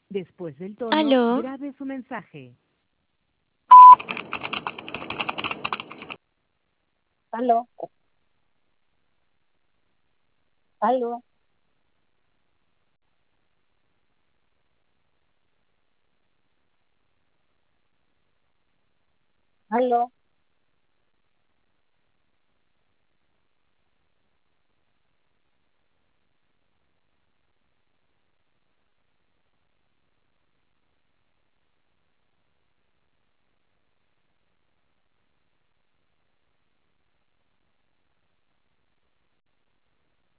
Después del tono, Aló, grabe su mensaje. Aló, aló, aló.